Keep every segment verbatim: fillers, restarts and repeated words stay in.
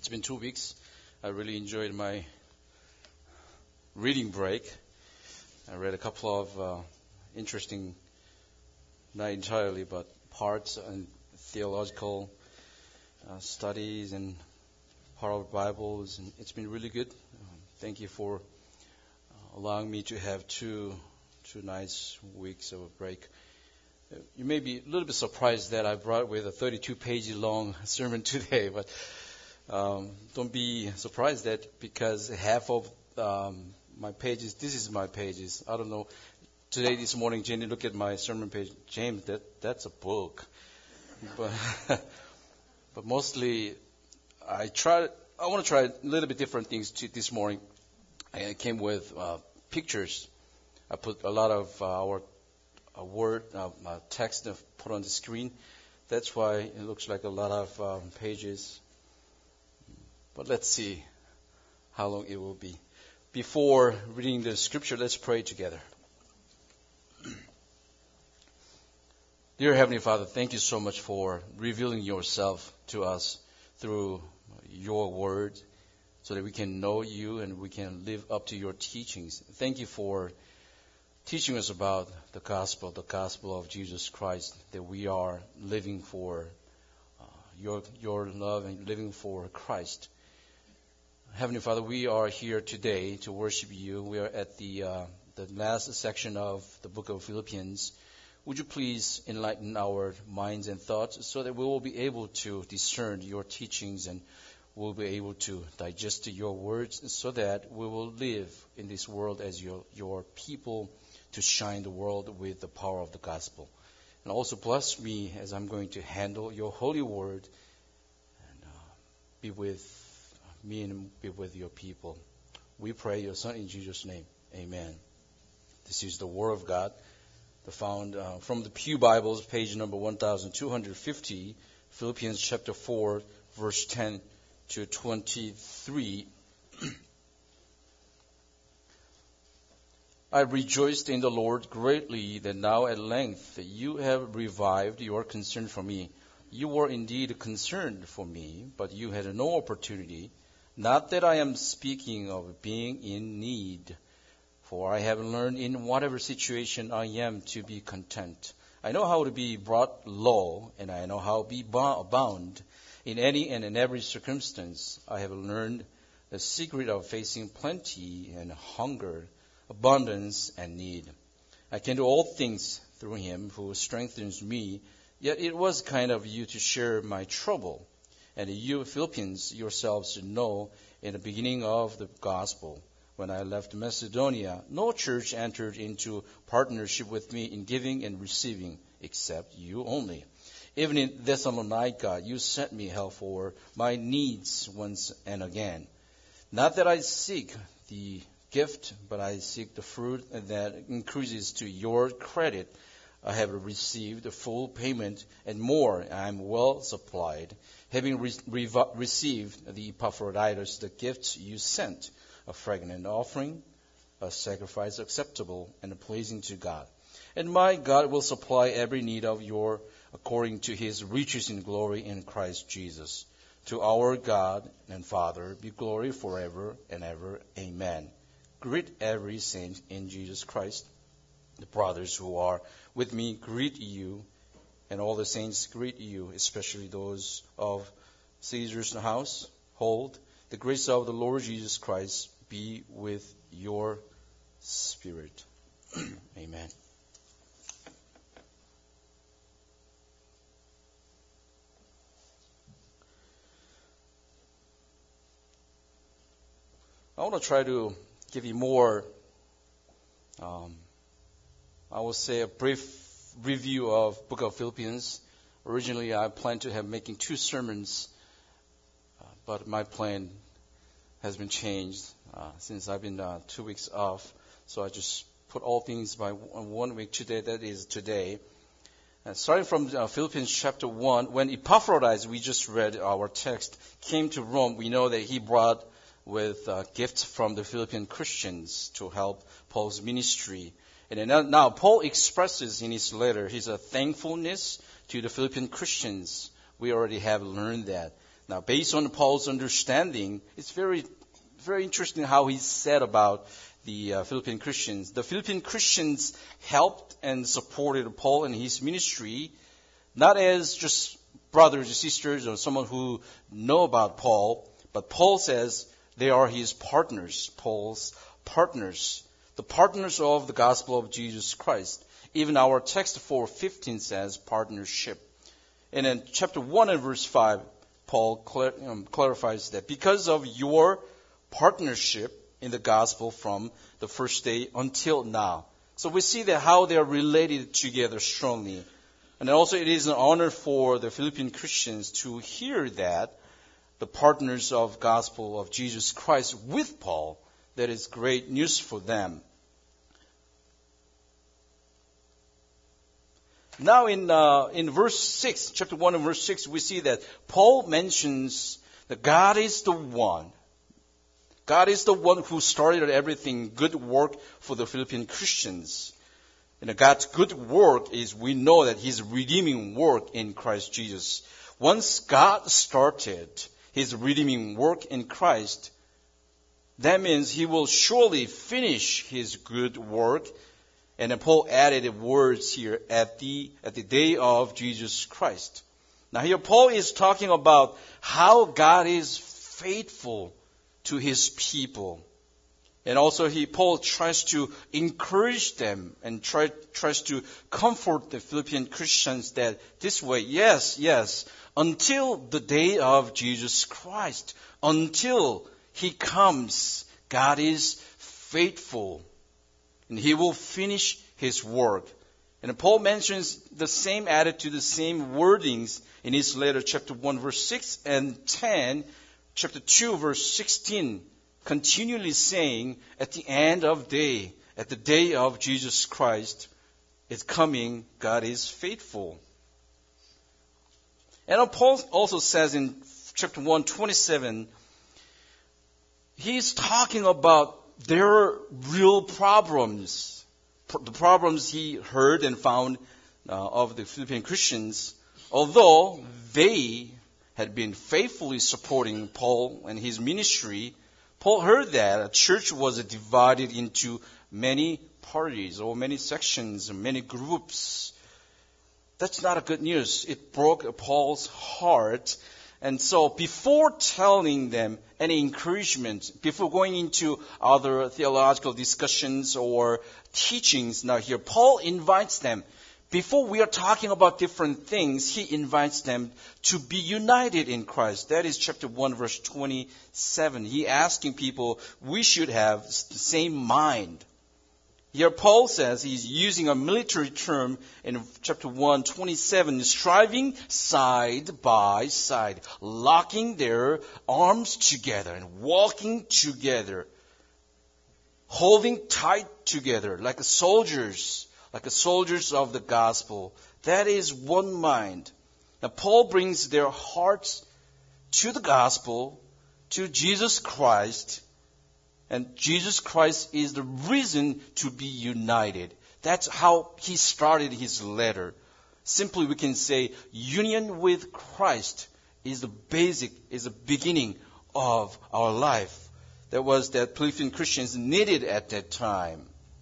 It's been two weeks. I really enjoyed my reading break. I read a couple of uh, interesting, not entirely, but parts and theological uh, studies and part of Bibles, and it's been really good. Um, thank you for uh, allowing me to have two two nice weeks of a break. Uh, you may be a little bit surprised that I brought with a thirty-two page long sermon today, but um, don't be surprised that because half of um, my pages, this is my pages. I don't know. Today, this morning, Jenny looked at my sermon page. James, that that's a book. But but mostly, I try. I want to try a little bit different things to this morning. I came with uh, pictures. I put a lot of uh, our uh, word uh, uh, text put on the screen. That's why it looks like a lot of um, pages. But let's see how long it will be. Before reading the scripture, let's pray together. Dear Heavenly Father, thank you so much for revealing yourself to us through your word so that we can know you and we can live up to your teachings. Thank you for teaching us about the gospel, the gospel of Jesus Christ, that we are living for uh, your your love and living for Christ. Heavenly Father, we are here today to worship you. We are at the uh, the last section of the book of Philippians. Would you please enlighten our minds and thoughts so that we will be able to discern your teachings and we'll be able to digest your words so that we will live in this world as your, your people to shine the world with the power of the gospel. And also bless me as I'm going to handle your holy word and uh, be with me and be with your people. We pray your Son in Jesus' name. Amen. This is the Word of God, the found uh, from the Pew Bibles, page number one thousand two hundred fifty, Philippians chapter four, verse ten to twenty-three. I rejoiced in the Lord greatly that now at length you have revived your concern for me. You were indeed concerned for me, but you had no opportunity. Not that I am speaking of being in need, for I have learned in whatever situation I am to be content. I know how to be brought low, and I know how to be bound. In any and in every circumstance, I have learned the secret of facing plenty and hunger, abundance and need. I can do all things through him who strengthens me, yet it was kind of you to share my trouble. And you Philippians yourselves should know in the beginning of the gospel, when I left Macedonia, no church entered into partnership with me in giving and receiving, except you only. Even in Thessalonica, you sent me help for my needs once and again. Not that I seek the gift, but I seek the fruit that increases to your credit. I have received the full payment and more. I am well supplied, having re- re- received the Epaphroditus, the gifts you sent, a fragrant offering, a sacrifice acceptable and pleasing to God. And my God will supply every need of your according to his riches in glory in Christ Jesus. To our God and Father be glory forever and ever. Amen. Greet every saint in Jesus Christ. The brothers who are with me greet you, and all the saints greet you, especially those of Caesar's household. The grace of the Lord Jesus Christ be with your spirit. Amen. I want to try to give you more, um, I will say a brief review of Book of Philippians. Originally, I planned to have making two sermons, uh, but my plan has been changed uh, since I've been uh, two weeks off. So I just put all things by one week today. That is today. And starting from uh, Philippians chapter one, when Epaphroditus, we just read our text, came to Rome, we know that he brought with uh, gifts from the Philippian Christians to help Paul's ministry. And then now Paul expresses in his letter his uh, thankfulness to the Philippian Christians. We already have learned that. Now, based on Paul's understanding, it's very, very interesting how he said about the uh, Philippine Christians. The Philippine Christians helped and supported Paul and his ministry, not as just brothers or sisters or someone who know about Paul, but Paul says they are his partners, Paul's partners, the partners of the gospel of Jesus Christ. Even our text four fifteen says partnership. And in chapter one and verse five, Paul clar- um, clarifies that because of your partnership in the gospel from the first day until now. So we see that how they are related together strongly. And also it is an honor for the Philippine Christians to hear that the partners of gospel of Jesus Christ with Paul, that is great news for them. Now in uh, in verse six, chapter one and verse six, we see that Paul mentions that God is the one. God is the one who started everything, good work for the Philippine Christians. And God's good work is, we know that His redeeming work in Christ Jesus. Once God started His redeeming work in Christ, that means He will surely finish His good work. And then Paul added words here, at the at the day of Jesus Christ. Now here Paul is talking about how God is faithful to His people. And also he Paul tries to encourage them and try, tries to comfort the Philippine Christians that this way, yes, yes, until the day of Jesus Christ, until He comes, God is faithful. And He will finish His work. And Paul mentions the same attitude, the same wordings in his letter, chapter one, verse six and ten, chapter two, verse sixteen, continually saying, at the end of day, at the day of Jesus Christ, is coming, God is faithful. And Paul also says in chapter one, twenty-seven, he's talking about their real problems, the problems he heard and found uh, of the Philippine Christians, although they had been faithfully supporting Paul and his ministry. Paul heard that a church was divided into many parties or many sections, many groups. That's not a good news. It broke Paul's heart. And so before telling them any encouragement, before going into other theological discussions or teachings, now here Paul invites them, before we are talking about different things, he invites them to be united in Christ. That is chapter one, verse twenty-seven. He asking people, we should have the same mind. Here Paul says he's using a military term in chapter one, twenty-seven, striving side by side, locking their arms together and walking together, holding tight together like soldiers, like soldiers of the gospel. That is one mind. Now Paul brings their hearts to the gospel, to Jesus Christ. And Jesus Christ is the reason to be united. That's how he started his letter. Simply we can say union with Christ is the basic, is the beginning of our life. That was that Philippine Christians needed at that time.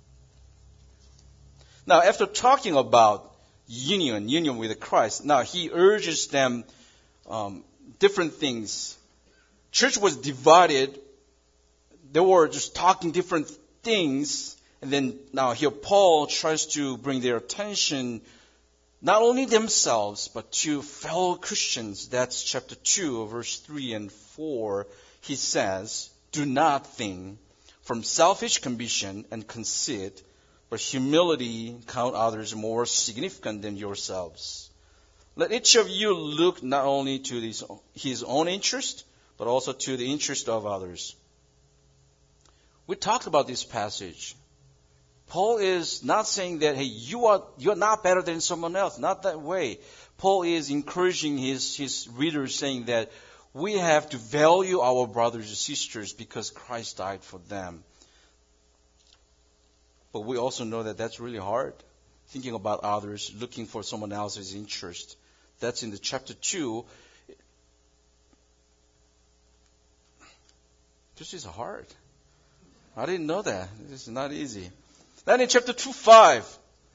Now after talking about union, union with Christ, now he urges them um, different things. Church was divided. They were just talking different things. And then now here Paul tries to bring their attention, not only themselves, but to fellow Christians. That's chapter two, verse three and four. He says, do not think from selfish ambition and conceit, but humility count others more significant than yourselves. Let each of you look not only to his, his own interest, but also to the interest of others. We talked about this passage. Paul is not saying that, hey, you are you're not better than someone else. Not that way. Paul is encouraging his, his readers, saying that we have to value our brothers and sisters because Christ died for them. But we also know that that's really hard. Thinking about others, looking for someone else's interest. That's in the chapter two. This is hard. I didn't know that. This is not easy. Then in chapter two, five,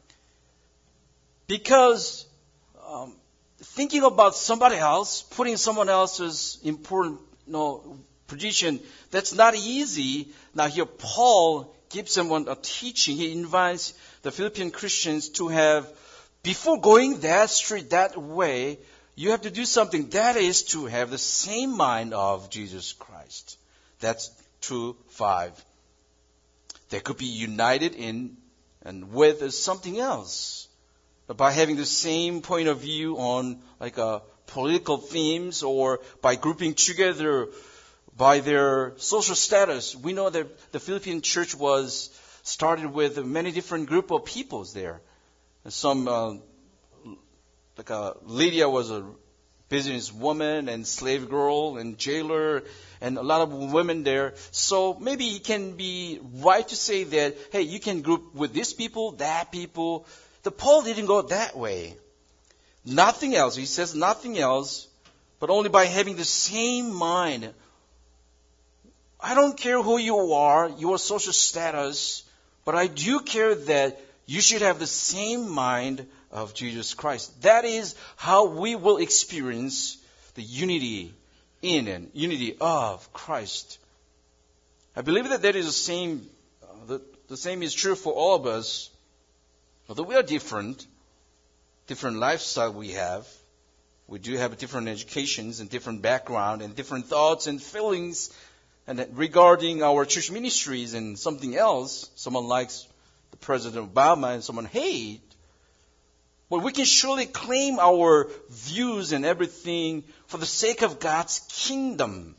because um, thinking about somebody else, putting someone else's important you know, position, that's not easy. Now here Paul gives someone a teaching. He invites the Philippian Christians to have, before going that street, that way, you have to do something. That is to have the same mind of Jesus Christ. That's two, five. They could be united in and with something else. By having the same point of view on like uh, political themes, or by grouping together by their social status. We know that the Philippine church was started with many different group of peoples there. Some, uh, like uh, Lydia was a businesswoman and slave girl and jailer, and a lot of women there. So maybe it can be right to say that, hey, you can group with this people, that people. The Paul didn't go that way. Nothing else. He says nothing else, but only by having the same mind. I don't care who you are, your social status, but I do care that you should have the same mind of Jesus Christ. That is how we will experience the unity in and unity of Christ. I believe that that is the same. Uh, the, the same is true for all of us. Although we are different, different lifestyle we have, we do have different educations and different background and different thoughts and feelings, and regarding our church ministries and something else. Someone likes the President Obama and someone hates. But we can surely claim our views and everything for the sake of God's kingdom.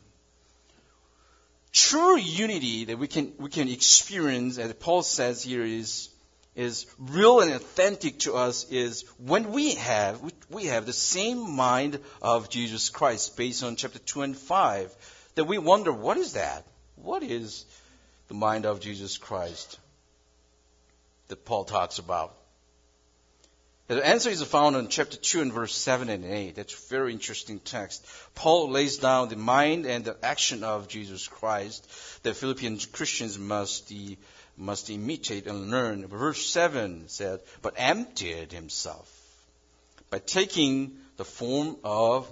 True unity that we can we can experience, as Paul says here, is is real and authentic to us is when we have we, we have the same mind of Jesus Christ, based on chapter two and five. That we wonder, what is that? What is the mind of Jesus Christ that Paul talks about? The answer is found in chapter two and verse seven and eight. That's a very interesting text. Paul lays down the mind and the action of Jesus Christ that Philippian Christians must, the, must imitate and learn. Verse seven said, but emptied himself by taking the form of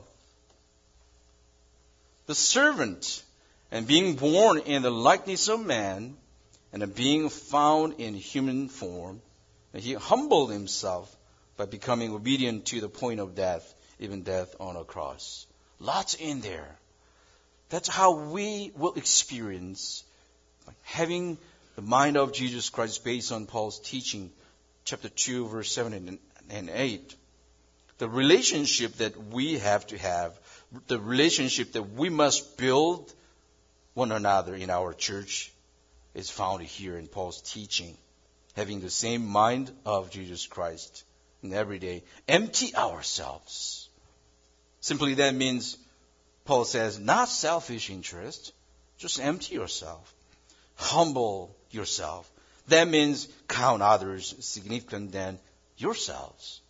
the servant, and being born in the likeness of man, and being found in human form, and he humbled himself by becoming obedient to the point of death, even death on a cross. Lots in there. That's how we will experience having the mind of Jesus Christ based on Paul's teaching, chapter two, verse seven and eight. The relationship that we have to have, the relationship that we must build one another in our church, is found here in Paul's teaching. Having the same mind of Jesus Christ. And every day, empty ourselves. Simply that means, Paul says, not selfish interest. Just empty yourself. Humble yourself. That means count others significant than yourselves.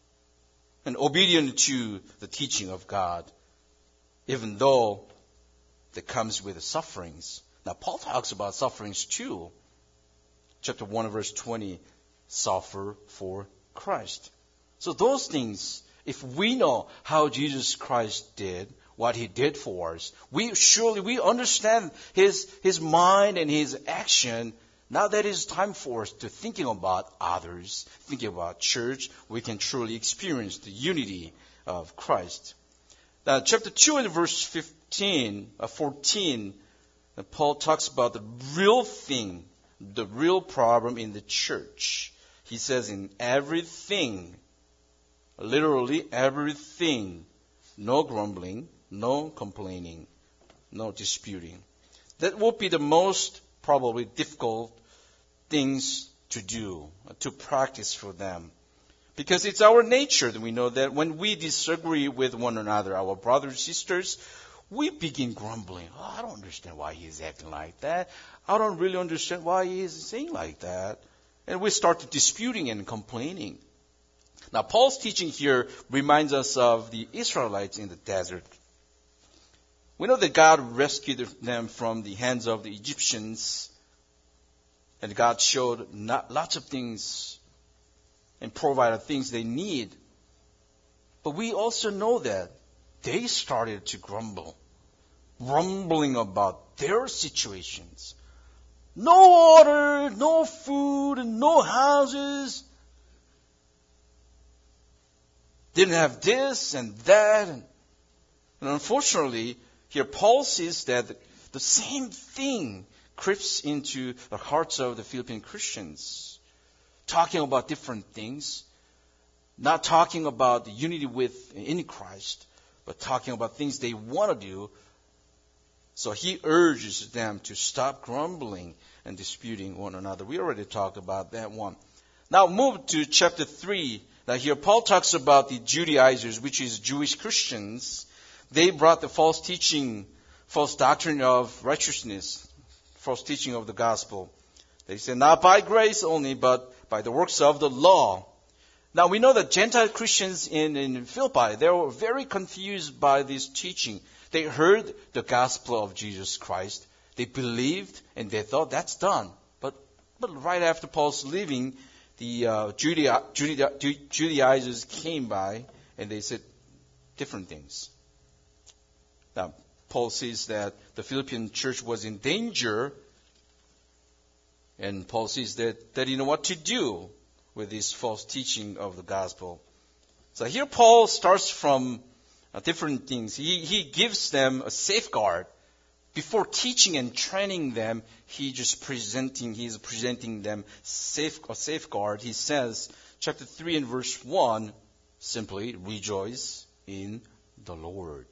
And obedient to the teaching of God, even though that comes with sufferings. Now, Paul talks about sufferings too. Chapter one, verse twenty, suffer for Christ. So those things, if we know how Jesus Christ did, what he did for us, we surely we understand his his mind and his action. Now that is time for us to thinking about others, thinking about church, we can truly experience the unity of Christ. Now, chapter two and verse fifteen, uh, fourteen, uh, Paul talks about the real thing, the real problem in the church. He says, in everything, literally everything, no grumbling, no complaining, no disputing. That will be the most probably difficult things to do, to practice for them. Because it's our nature that we know that when we disagree with one another, our brothers and sisters, we begin grumbling. Oh, I don't understand why he's acting like that. I don't really understand why he is saying like that. And we start disputing and complaining. Now, Paul's teaching here reminds us of the Israelites in the desert. We know that God rescued them from the hands of the Egyptians, and God showed not, lots of things and provided things they need. But we also know that they started to grumble, grumbling about their situations. No water, no food, and no houses. Didn't have this and that. And unfortunately, here Paul says that the same thing creeps into the hearts of the Philippine Christians. Talking about different things. Not talking about the unity with in Christ, but talking about things they want to do. So he urges them to stop grumbling and disputing one another. We already talked about that one. Now move to chapter three. Now here Paul talks about the Judaizers, which is Jewish Christians. They brought the false teaching, false doctrine of righteousness, false teaching of the gospel. They said, not by grace only, but by the works of the law. Now we know that Gentile Christians in, in Philippi, they were very confused by this teaching. They heard the gospel of Jesus Christ. They believed and they thought that's done. But but right after Paul's leaving, the uh, Judea, Judea, Judaizers came by and they said different things. Now Paul says that the Philippian church was in danger, and Paul says that they didn't know what to do with this false teaching of the gospel. So here Paul starts from uh, different things. He, he gives them a safeguard. Before teaching and training them, he just presenting, he's presenting them safe, a safeguard. He says, chapter three and verse one, simply, rejoice in the Lord.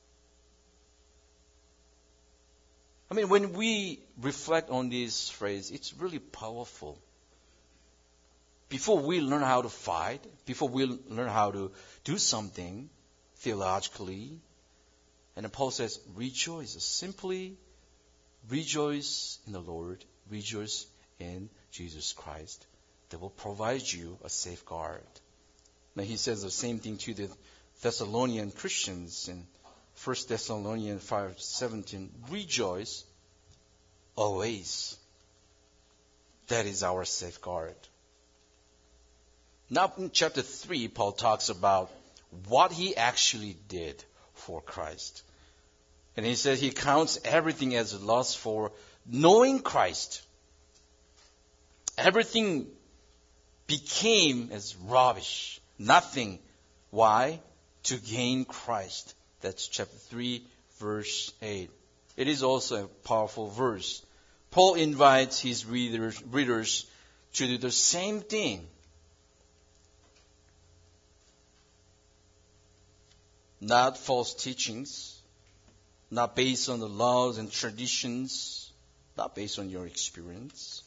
I mean, when we reflect on this phrase, it's really powerful. Before we learn how to fight, before we learn how to do something theologically, and then Paul says, rejoice. Simply rejoice in the Lord, rejoice in Jesus Christ. That will provide you a safeguard. Now he says the same thing to the Thessalonian Christians in First Thessalonians five seventeen. Rejoice always. That is our safeguard. Now in chapter three, Paul talks about what he actually did for Christ. And he says he counts everything as loss for knowing Christ. Everything became as rubbish. Nothing. Why? To gain Christ. That's chapter three, verse eight. It is also a powerful verse. Paul invites his readers, readers to do the same thing. Not false teachings, not based on the laws and traditions, not based on your experience.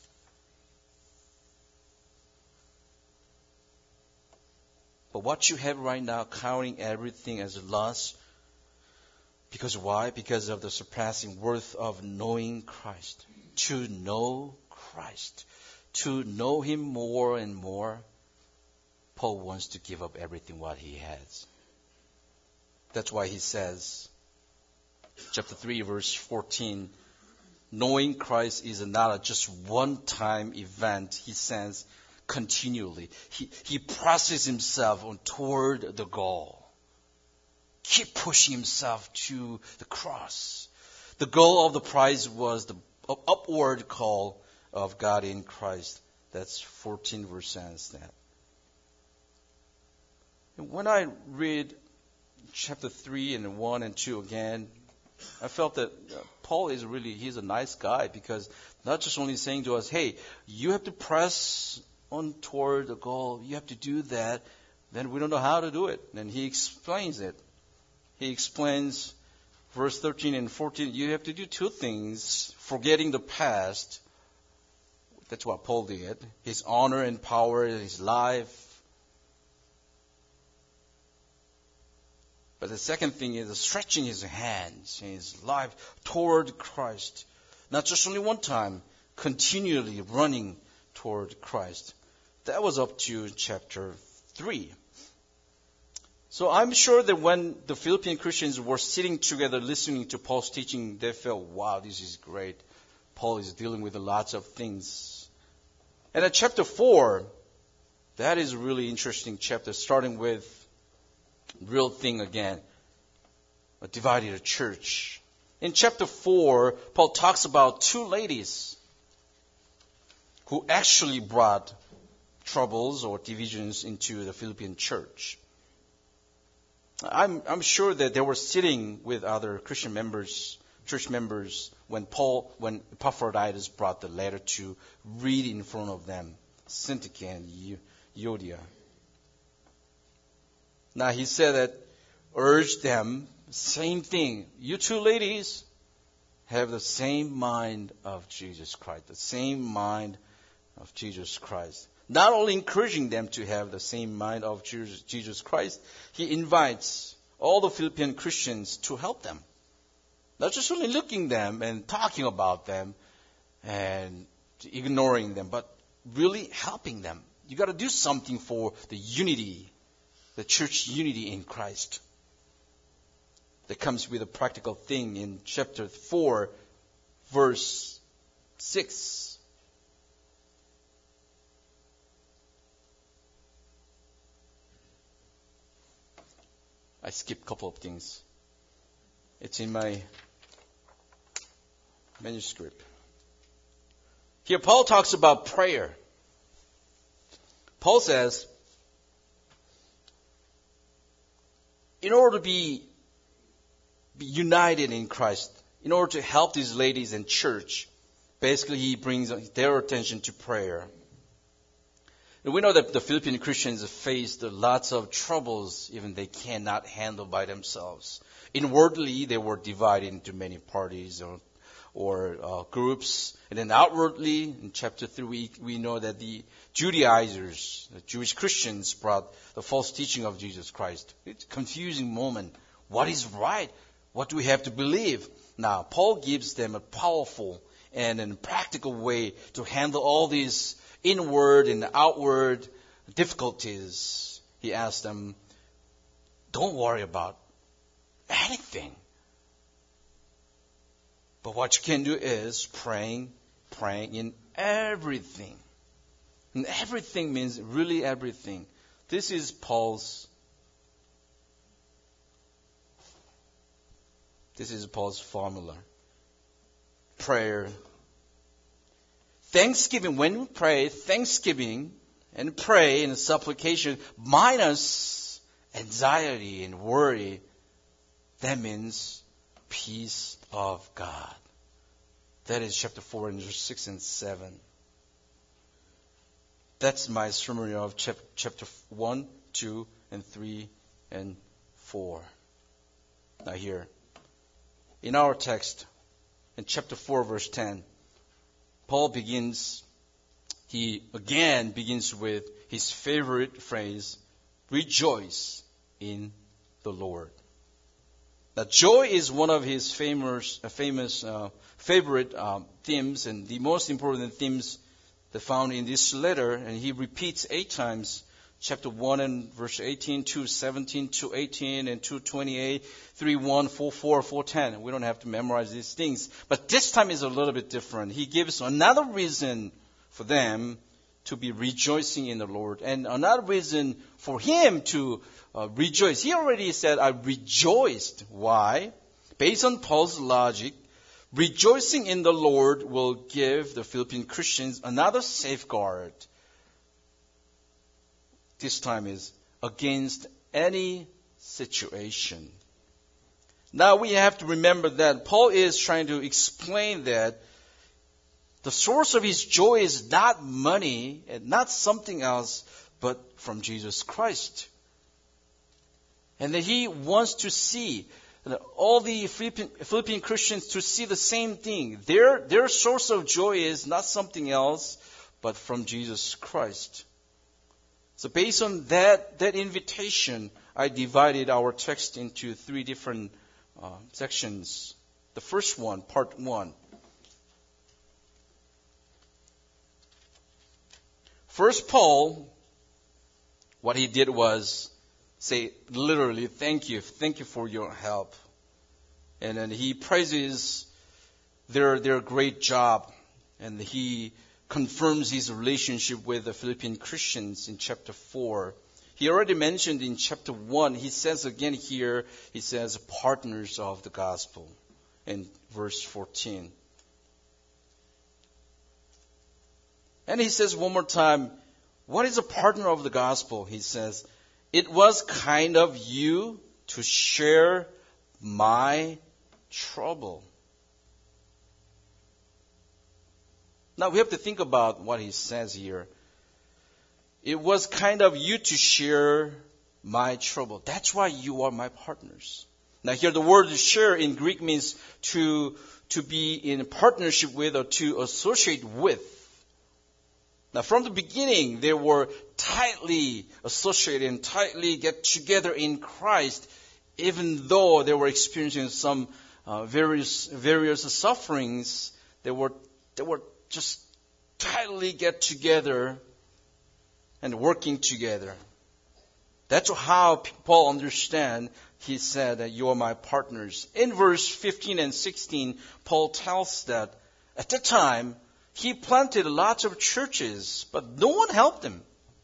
But what you have right now, counting everything as a loss, because why? Because of the surpassing worth of knowing Christ. To know Christ. To know Him more and more, Paul wants to give up everything what he has. That's why he says, chapter three, verse fourteen, knowing Christ is not a just one-time event. He says continually. He, he presses himself on toward the goal. Keep pushing himself to the cross. The goal of the prize was the upward call of God in Christ. That's fourteen verse says that. And when I read chapter three and one and two again, I felt that Paul is really, he's a nice guy, because not just only saying to us, hey, you have to press on toward the goal, you have to do that, then we don't know how to do it. And he explains it. He explains verse thirteen and fourteen, you have to do two things, forgetting the past. That's what Paul did. His honor and power, his life. But the second thing is stretching his hands and his life toward Christ. Not just only one time, continually running toward Christ. That was up to chapter three. So I'm sure that when the Philippine Christians were sitting together listening to Paul's teaching, they felt, wow, this is great. Paul is dealing with lots of things. And at chapter four, that is a really interesting chapter, starting with real thing again, a divided church. In chapter four, Paul talks about two ladies who actually brought troubles or divisions into the Philippine church. I'm, I'm sure that they were sitting with other Christian members, church members, when Paul, when Epaphroditus brought the letter to read in front of them, Syntyche and Euodia. Now he said that, urged them, same thing. You two ladies have the same mind of Jesus Christ, the same mind of Jesus Christ. Not only encouraging them to have the same mind of Jesus Christ, he invites all the Philippine Christians to help them. Not just only looking at them and talking about them and ignoring them, but really helping them. You got to do something for the unity, the church unity in Christ. That comes with a practical thing in chapter four, verse six. I skipped a couple of things. It's in my manuscript. Here Paul talks about prayer. Paul says, in order to be, be united in Christ, in order to help these ladies in church, basically he brings their attention to prayer. And we know that the Philippine Christians have faced lots of troubles even they cannot handle by themselves. Inwardly, they were divided into many parties or, or uh, groups. And then outwardly, in chapter three, we, we know that the Judaizers, the Jewish Christians, brought the false teaching of Jesus Christ. It's a confusing moment. What is right? What do we have to believe? Now, Paul gives them a powerful and a practical way to handle all these inward and outward difficulties. He asked them, don't worry about anything. But what you can do is praying, praying in everything. And everything means really everything. This is Paul's, this is Paul's formula. Prayer. Thanksgiving, when we pray, thanksgiving and pray and supplication minus anxiety and worry, that means peace of God. That is chapter four and verse six and seven. That's my summary of chapter one, two, and three, and four. Now here, in our text, in chapter four, verse ten, Paul begins, he again begins with his favorite phrase, rejoice in the Lord. Now, joy is one of his famous, uh, famous uh, favorite um, themes and the most important themes that found in this letter, and he repeats eight times, chapter one and verse eighteen, two seventeen, two eighteen, and two twenty-eight, three one, four four, four ten. We don't have to memorize these things. But this time is a little bit different. He gives another reason for them to be rejoicing in the Lord, and another reason for him to uh, rejoice. He already said, I rejoiced. Why? Based on Paul's logic, rejoicing in the Lord will give the Philippine Christians another safeguard. This time is against any situation. Now we have to remember that Paul is trying to explain that the source of his joy is not money and not something else, but from Jesus Christ. And that he wants to see all the Philippine, Philippine Christians to see the same thing. Their, their source of joy is not something else, but from Jesus Christ. So based on that, that invitation, I divided our text into three different uh, sections. The first one, part one. First, Paul, what he did was say literally, thank you, thank you for your help. And then he praises their their great job, and he confirms his relationship with the Philippian Christians in chapter four. He already mentioned in chapter one, he says again here, he says partners of the gospel in verse fourteen. And he says one more time, what is a partner of the gospel? He says, it was kind of you to share my trouble. Now we have to think about what he says here. It was kind of you to share my trouble. That's why you are my partners. Now here the word share in Greek means to, to be in partnership with or to associate with. Now from the beginning they were tightly associated and tightly get together in Christ, even though they were experiencing some uh, various various sufferings. They were they were just tightly get together and working together. That's how Paul understand. He said that you are my partners. In verse fifteen and sixteen, Paul tells that at the time he planted lots of churches, but no one helped him.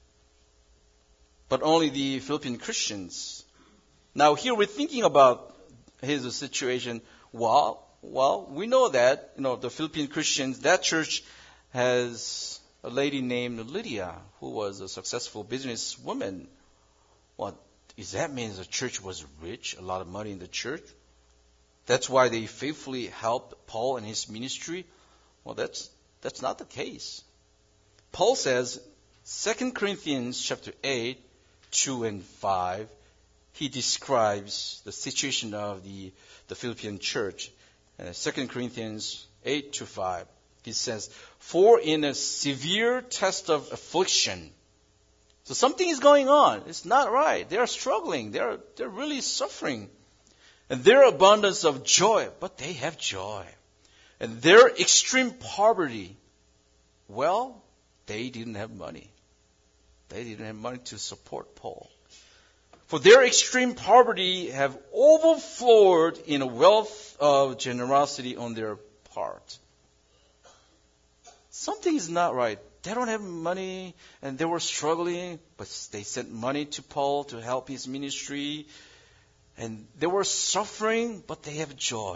But only the Philippian Christians. Now here we're thinking about his situation. Well, well, we know that, you know, the Philippian Christians, that church has a lady named Lydia, who was a successful businesswoman. What does that mean? The church was rich, a lot of money in the church. That's why they faithfully helped Paul in his ministry. Well, that's that's not the case. Paul says, Second Corinthians chapter eight, two and five, he describes the situation of the, the Philippian church. Uh, Second Corinthians eight to five. He says, for in a severe test of affliction. So something is going on. It's not right. They are struggling. They are, they're really suffering. And their abundance of joy, but they have joy. And their extreme poverty, well, they didn't have money. They didn't have money to support Paul. For their extreme poverty have overflowed in a wealth of generosity on their part. Something is not right. They don't have money and they were struggling, but they sent money to Paul to help his ministry. And they were suffering, but they have joy.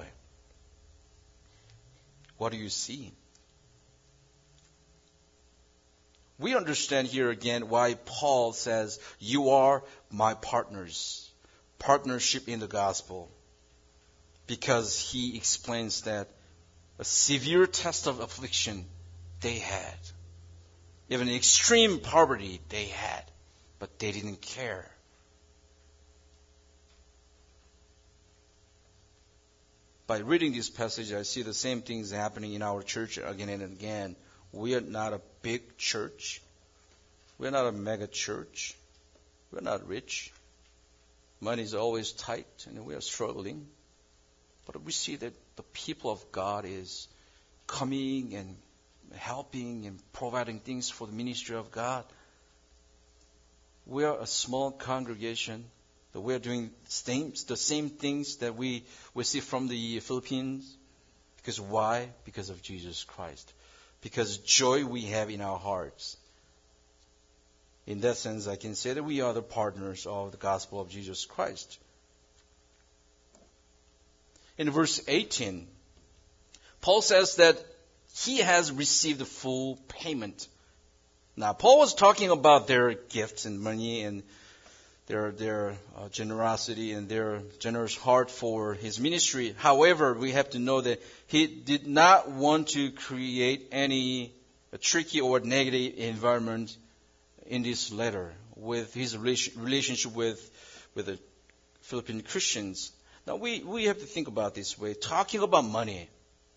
What do you see? We understand here again why Paul says, you are my partners. Partnership in the gospel. Because he explains that a severe test of affliction they had. Even extreme poverty they had. But they didn't care. By reading this passage, I see the same things happening in our church again and again. We are not a big church. We're not a mega church. We're not rich. Money is always tight and we are struggling. But we see that the people of God is coming and helping and providing things for the ministry of God. We are a small congregation. That we are doing same, the same things that we, we see from the Philippines. Because why? Because of Jesus Christ. Because joy we have in our hearts. In that sense, I can say that we are the partners of the gospel of Jesus Christ. In verse eighteen, Paul says that he has received full payment. Now, Paul was talking about their gifts and money and their their uh, generosity and their generous heart for his ministry. However, we have to know that he did not want to create any a tricky or negative environment in this letter with his relationship with with the Philippine Christians. Now, we, we have to think about this way. Talking about money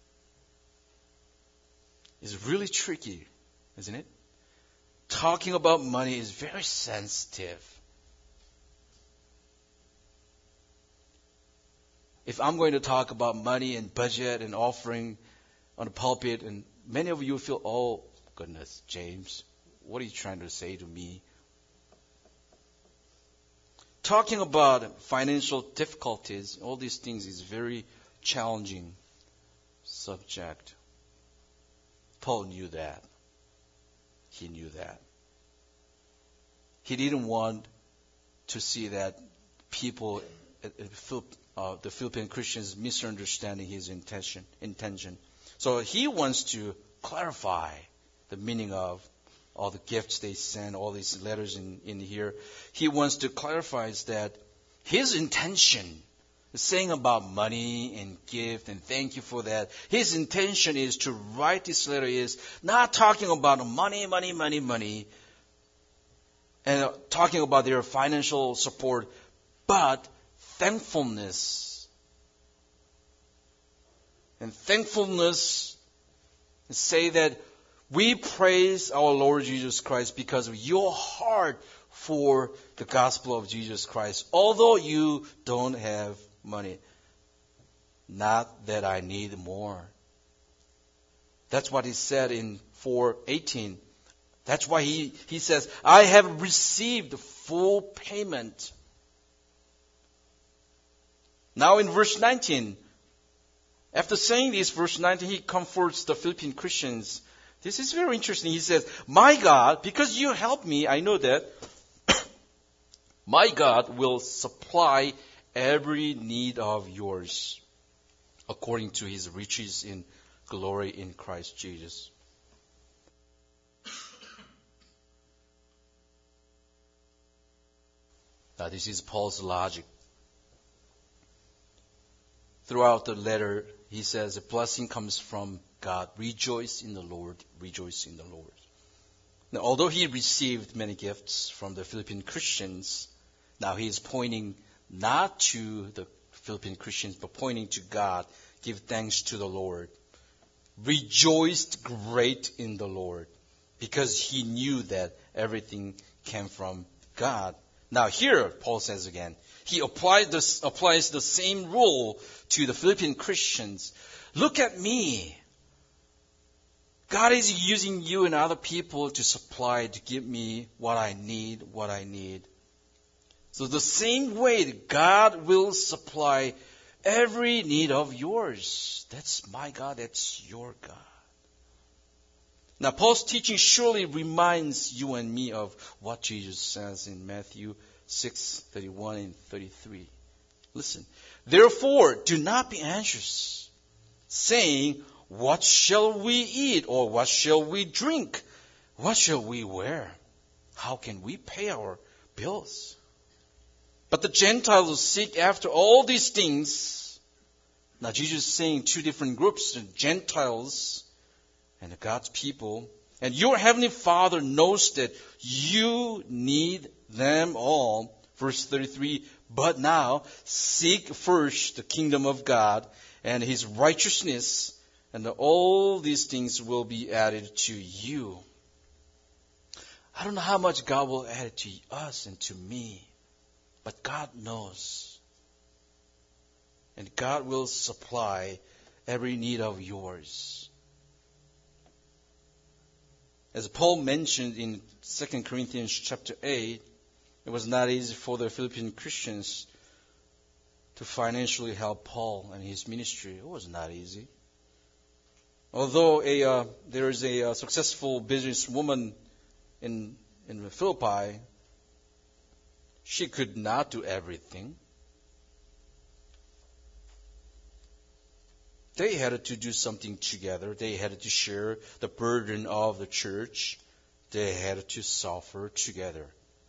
is really tricky, isn't it? Talking about money is very sensitive. If I'm going to talk about money and budget and offering on the pulpit, and many of you feel, oh, goodness, James, what are you trying to say to me? talking about financial difficulties, all these things is very challenging subject. Paul knew that. He knew that. He didn't want to see that people, uh, the Philippine Christians, misunderstanding his intention. intention. So he wants to clarify the meaning of all the gifts they send, all these letters in, in here. He wants to clarify is that his intention, saying about money and gift and thank you for that, his intention is to write this letter is not talking about money, money, money, money, and talking about their financial support, but thankfulness. And thankfulness, say that we praise our Lord Jesus Christ because of your heart for the gospel of Jesus Christ. Although you don't have money, not that I need more. That's what he said in four eighteen. That's why he, he says, I have received full payment. Now in verse nineteen, after saying this, verse nineteen, he comforts the Philippine Christians. This is very interesting. He says, my God, because you helped me, I know that, my God will supply every need of yours according to his riches in glory in Christ Jesus. Now, this is Paul's logic. Throughout the letter, he says a blessing comes from God. Rejoice in the Lord. Rejoice in the Lord. Now, although he received many gifts from the Philippine Christians, now he is pointing not to the Philippine Christians, but pointing to God. Give thanks to the Lord. Rejoiced great in the Lord, because he knew that everything came from God. Now here, Paul says again, he applied this, applies the same rule to the Philippine Christians. Look at me. God is using you and other people to supply, to give me what I need, what I need. So the same way that God will supply every need of yours. That's my God, that's your God. Now, Paul's teaching surely reminds you and me of what Jesus says in Matthew six, thirty-one and thirty-three. Listen. Therefore, do not be anxious, saying, what shall we eat? Or what shall we drink? What shall we wear? How can we pay our bills? But the Gentiles seek after all these things. Now, Jesus is saying two different groups, the Gentiles and God's people. And your heavenly Father knows that you need them all. Verse thirty-three, but now seek first the kingdom of God and his righteousness, and all these things will be added to you. I don't know how much God will add to us and to me, but God knows. And God will supply every need of yours. As Paul mentioned in Second Corinthians chapter eight, it was not easy for the Philippine Christians to financially help Paul and his ministry. It was not easy. Although a, uh, there is a uh, successful businesswoman in, in Philippi, she could not do everything. They had to do something together. They had to share the burden of the church. They had to suffer together.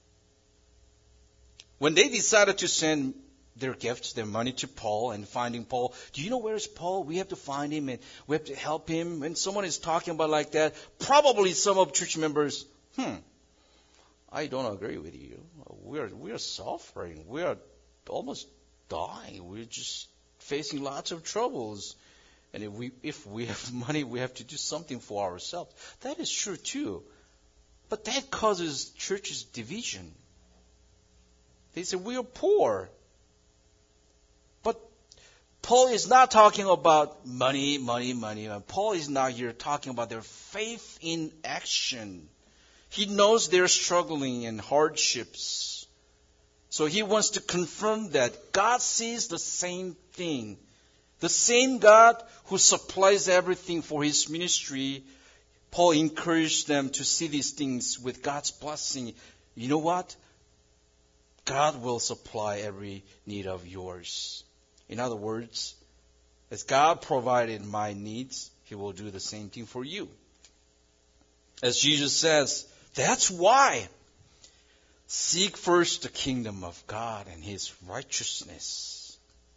When they decided to send their gifts, their money to Paul and finding Paul, do you know where is Paul? We have to find him and we have to help him. When someone is talking about like that, probably some of church members, hmm, I don't agree with you. We are we are suffering. We are almost dying. We're just facing lots of troubles. And if we if we have money, we have to do something for ourselves. That is true too. But that causes churches division. They say we are poor. But Paul is not talking about money, money, money. Paul is not here talking about their faith in action. He knows they're struggling and hardships. So he wants to confirm that God sees the same thing. The same God who supplies everything for his ministry, Paul encouraged them to see these things with God's blessing. You know what? God will supply every need of yours. In other words, as God provided my needs, he will do the same thing for you. As Jesus says, that's why seek first the kingdom of God and his righteousness.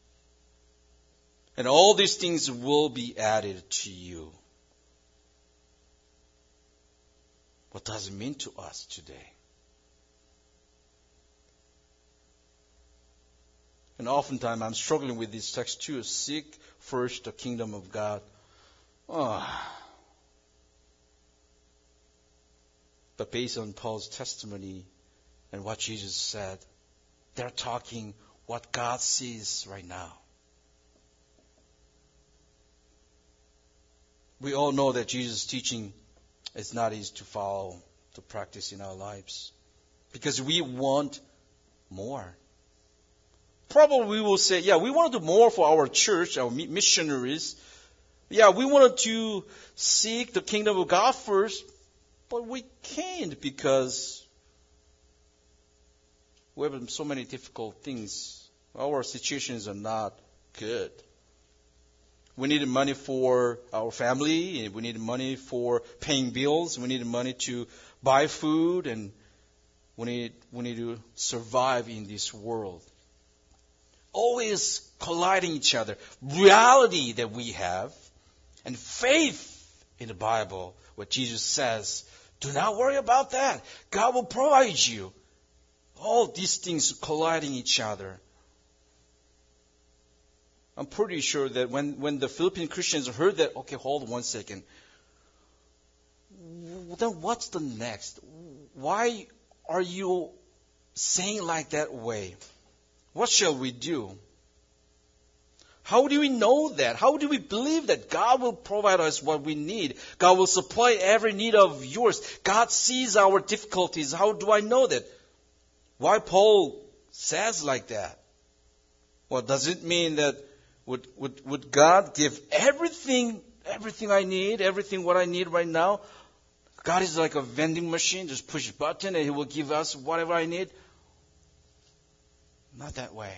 And all these things will be added to you. What does it mean to us today? And oftentimes I'm struggling with this text too. Seek first the kingdom of God. Oh. But based on Paul's testimony and what Jesus said, they're talking what God sees right now. We all know that Jesus' teaching is not easy to follow, to practice in our lives. Because we want more. Probably we will say, yeah, we want to do more for our church, our missionaries. Yeah, we wanted to seek the kingdom of God first, but we can't because we have so many difficult things. Our situations are not good. We need money for our family. We need money for paying bills. We need money to buy food, and we need we need to survive in this world. Always colliding each other. Reality that we have and faith in the Bible, what Jesus says, do not worry about that. God will provide you. All these things colliding each other. I'm pretty sure that when, when the Philippine Christians heard that, okay, hold on one second. Then what's the next? Why are you saying like that way? What shall we do? How do we know that? How do we believe that God will provide us what we need? God will supply every need of yours. God sees our difficulties. How do I know that? Why Paul says like that? Well, does it mean that would, would, would God give everything, everything I need, everything what I need right now? God is like a vending machine. Just push a button and he will give us whatever I need. Not that way.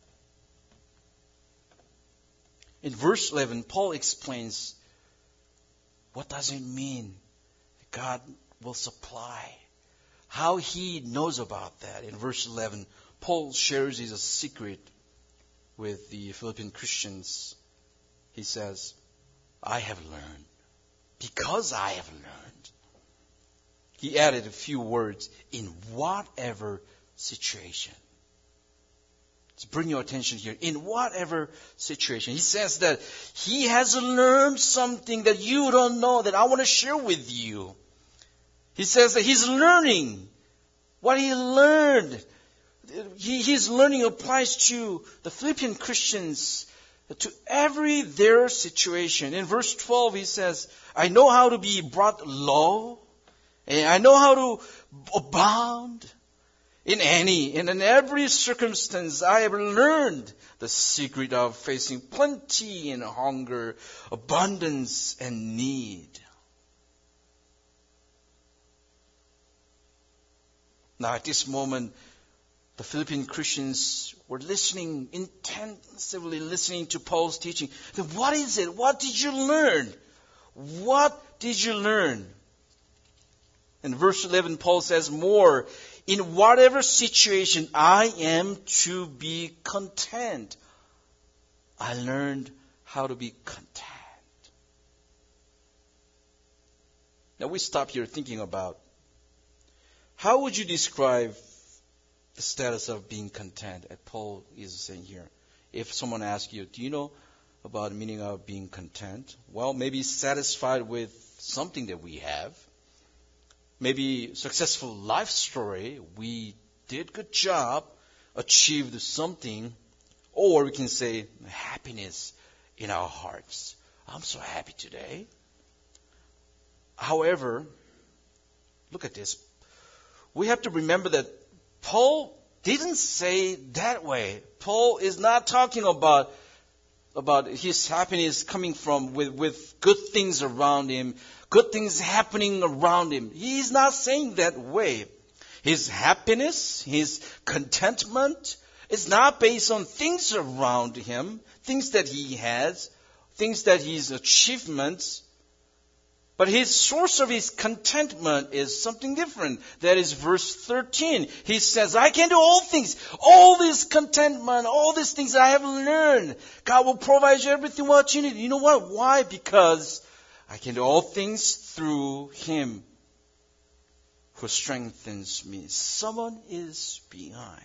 In verse eleven, Paul explains what does it mean God will supply. How he knows about that. In verse eleven, Paul shares his secret with the Philippine Christians. He says, I have learned. Because I have learned. He added a few words, in whatever situation. Let's bring your attention here. In whatever situation. He says that he has learned something that you don't know that I want to share with you. He says that he's learning what he learned. He, his learning applies to the Philippine Christians, to every their situation. In verse twelve, he says, I know how to be brought low, and I know how to abound. In any and in every circumstance, I have learned the secret of facing plenty and hunger, abundance and need. Now, at this moment, the Philippine Christians were listening, intensively listening to Paul's teaching. Then what is it? What did you learn? What did you learn? In verse eleven, Paul says more. In whatever situation, I am to be content. I learned how to be content. Now we stop here thinking about how would you describe the status of being content, as Paul is saying here. If someone asks you, do you know about the meaning of being content? Well, maybe satisfied with something that we have. Maybe successful life story, we did good job, achieved something, or we can say happiness in our hearts. I'm so happy today. However, look at this. We have to remember that Paul didn't say that way. Paul is not talking about, about his happiness coming from with, with good things around him, good things happening around him. He's not saying that way. His happiness, his contentment is not based on things around him, things that he has, things that his achievements. But his source of his contentment is something different. That is verse thirteen. He says, I can do all things. All this contentment, all these things I have learned. God will provide you everything what you need. You know what? Why? Because I can do all things through Him who strengthens me. Someone is behind.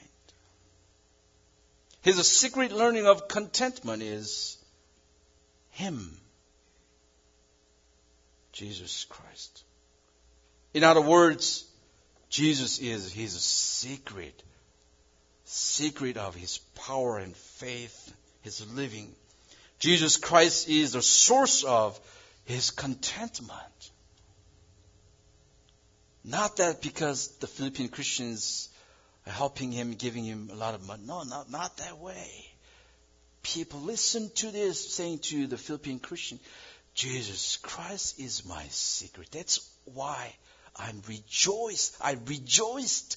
His secret learning of contentment is Him. Jesus Christ. In other words, Jesus is His secret. Secret of His power and faith, His living. Jesus Christ is the source of His contentment. Not that because the Philippine Christians are helping Him, giving Him a lot of money. No, not, not that way. People listen to this, saying to the Philippine Christian, Jesus Christ is my secret. That's why I'm rejoiced. I rejoiced.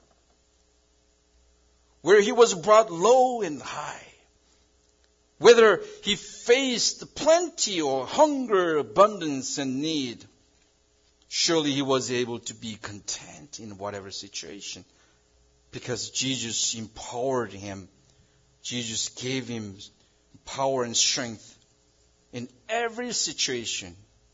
Where he was brought low and high. Whether he faced plenty or hunger, abundance, and need. Surely he was able to be content in whatever situation. Because Jesus empowered him. Jesus gave him power and strength. In every situation.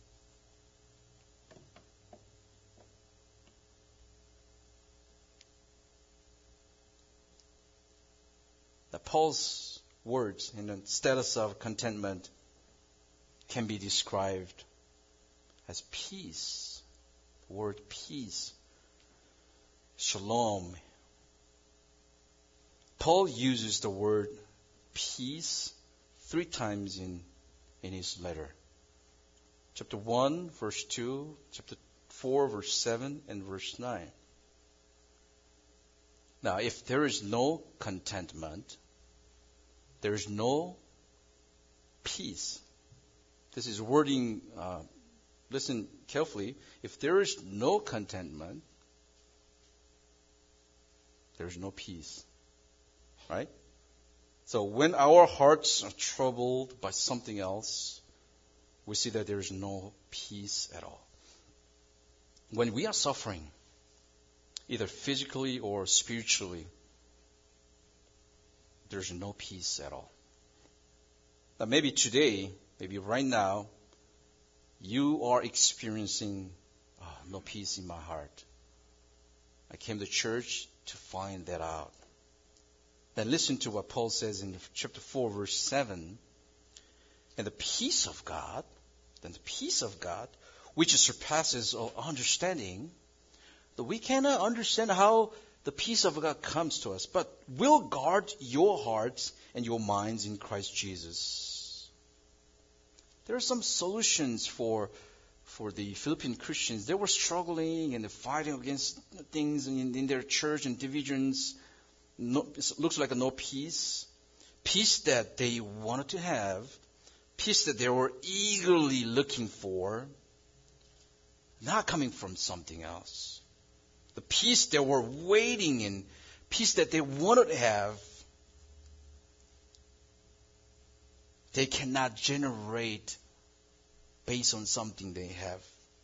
That Paul's words in the status of contentment can be described as peace. The word peace. Shalom. Paul uses the word peace three times in in his letter. Chapter one, verse two, chapter four, verse seven, and verse nine. Now, if there is no contentment, there is no peace. This is wording, uh, listen carefully. If there is no contentment, there is no peace. Right? So when our hearts are troubled by something else, we see that there is no peace at all. When we are suffering, either physically or spiritually, there's no peace at all. Now maybe today, maybe right now, you are experiencing oh, no peace in my heart. I came to church to find that out. Then listen to what Paul says in chapter four, verse seven. And the peace of God, then the peace of God, which surpasses all understanding, that we cannot understand how the peace of God comes to us, but will guard your hearts and your minds in Christ Jesus. There are some solutions for for the Philippine Christians. They were struggling and fighting against things in, in their church and divisions. No, it looks like a no peace. Peace that they wanted to have. Peace that they were eagerly looking for. Not coming from something else. The peace they were waiting in. Peace that they wanted to have. They cannot generate based on something they have.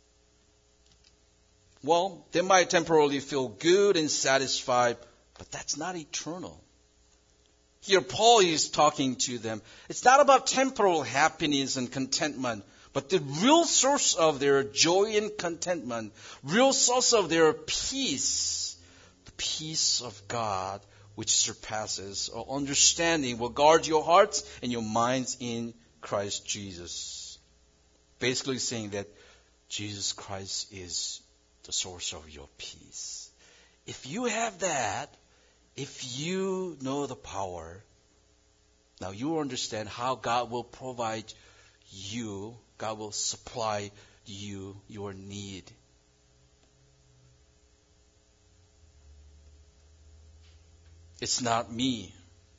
Well, they might temporarily feel good and satisfied, but that's not eternal. Here Paul is talking to them. It's not about temporal happiness and contentment, but the real source of their joy and contentment, real source of their peace, the peace of God, which surpasses all understanding, will guard your hearts and your minds in Christ Jesus. Basically saying that Jesus Christ is the source of your peace. If you have that, if you know the power, now you understand how God will provide you, God will supply you your need. It's not me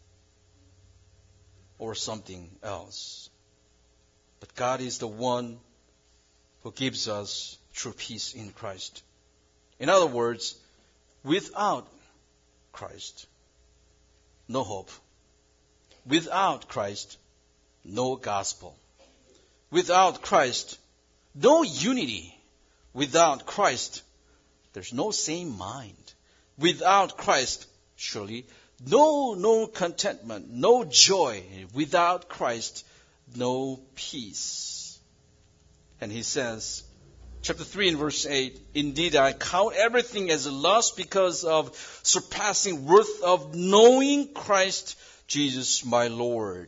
or something else. But God is the one who gives us true peace in Christ. In other words, without Christ, no hope. Without Christ, no gospel. Without Christ, no unity. Without Christ, there's no same mind. Without Christ, surely, no, no contentment, no joy. Without Christ, no peace. And he says, chapter three and verse eight, indeed I count everything as a loss because of surpassing worth of knowing Christ Jesus my Lord.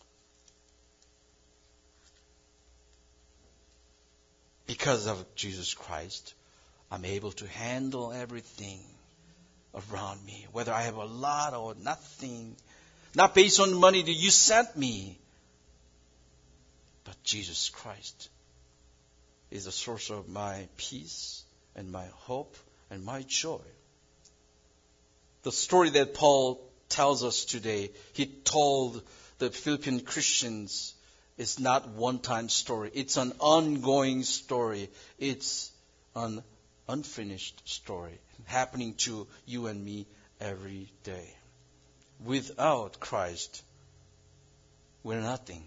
Because of Jesus Christ, I'm able to handle everything around me, whether I have a lot or nothing, not based on the money that you sent me, but Jesus Christ is the source of my peace and my hope and my joy. The story that Paul tells us today, he told the Philippine Christians, is not one-time story. It's an ongoing story. It's an unfinished story happening to you and me every day. Without Christ, we're nothing.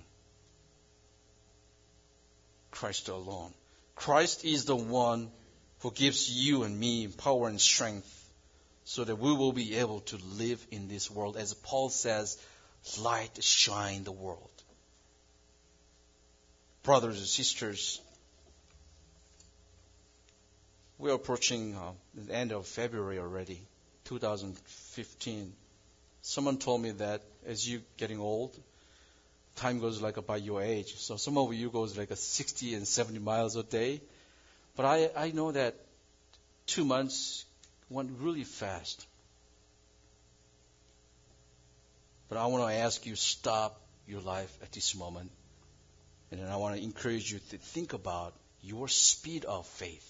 Christ alone. Christ is the one who gives you and me power and strength so that we will be able to live in this world. As Paul says, light shine the world. Brothers and sisters, we are approaching uh, the end of February already, two thousand fifteen. Someone told me that as you're getting old, time goes like about your age. So some of you goes like a sixty and seventy miles a day. But I, I know that two months went really fast. But I want to ask you, stop your life at this moment. And then I want to encourage you to think about your speed of faith.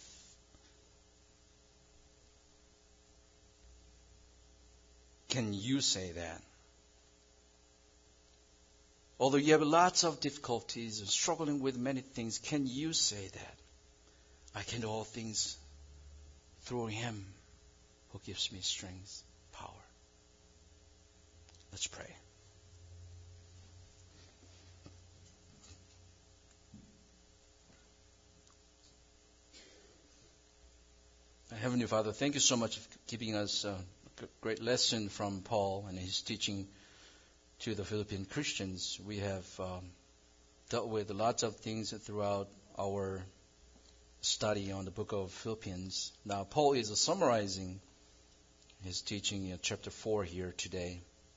Can you say that? Although you have lots of difficulties and struggling with many things, can you say that? I can do all things through Him who gives me strength, power. Let's pray. Heavenly Father, thank you so much for giving us a great lesson from Paul and his teaching to the Philippine Christians. We have um, dealt with lots of things throughout our study on the book of Philippians. Now, Paul is summarizing his teaching in chapter four here today.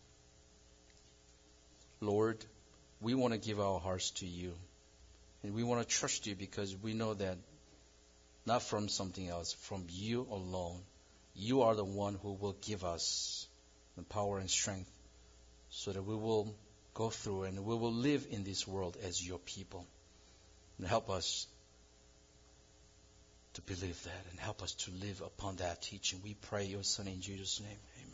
Lord, we want to give our hearts to you. And we want to trust you because we know that not from something else, from you alone. You are the one who will give us the power and strength so that we will go through and we will live in this world as your people. And help us to believe that and help us to live upon that teaching. We pray your Son in Jesus' name. Amen.